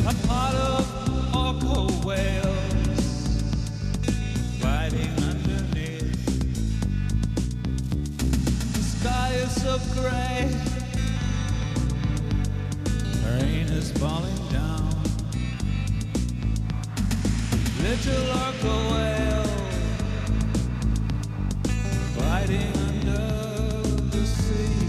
A pot of orca whales fighting underneath. The sky is so gray, rain is falling down. Little orca whale fighting under the sea.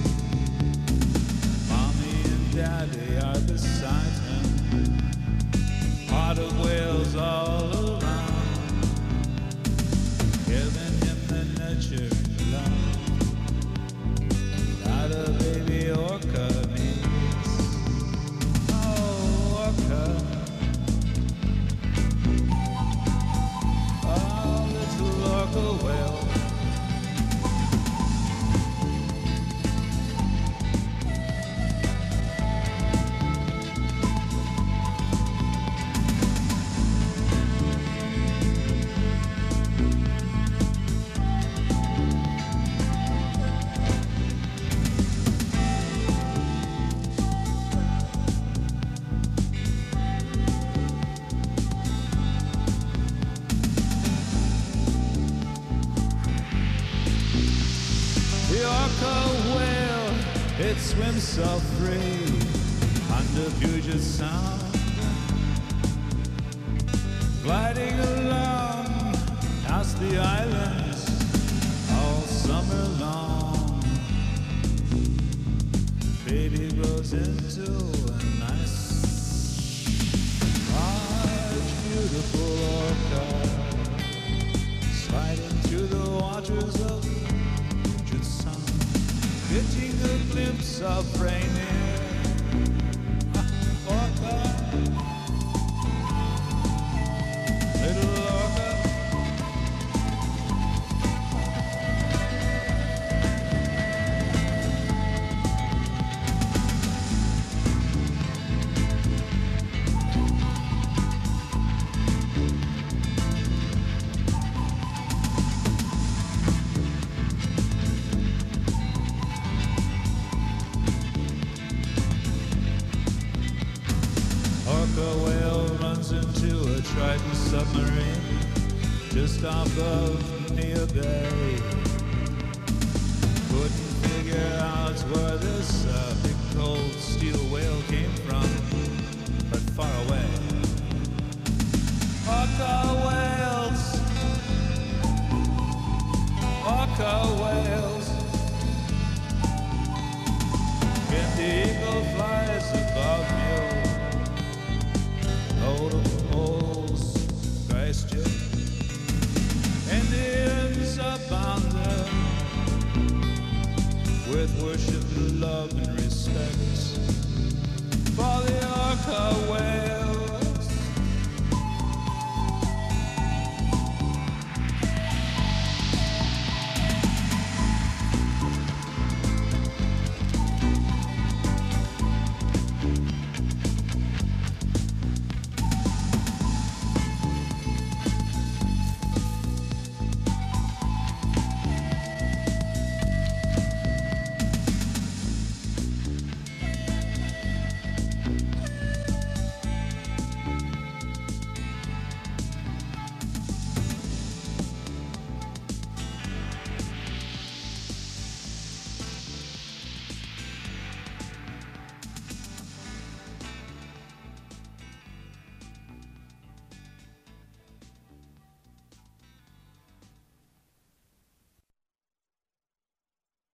Mommy and Daddy are beside him. Pot of whales all around, giving him the nurturing love that a baby orca needs. Oh, orca. Oh, little orca whale. The orca whale, it swims so free under Puget Sound, gliding along past the islands all summer long. Baby grows into a nice, large, beautiful orca, sliding through the waters of getting a glimpse of Rainier. Orca, little orca. Orca whale runs into a Triton submarine just off of Near Bay. Couldn't figure out where this big cold steel whale came from.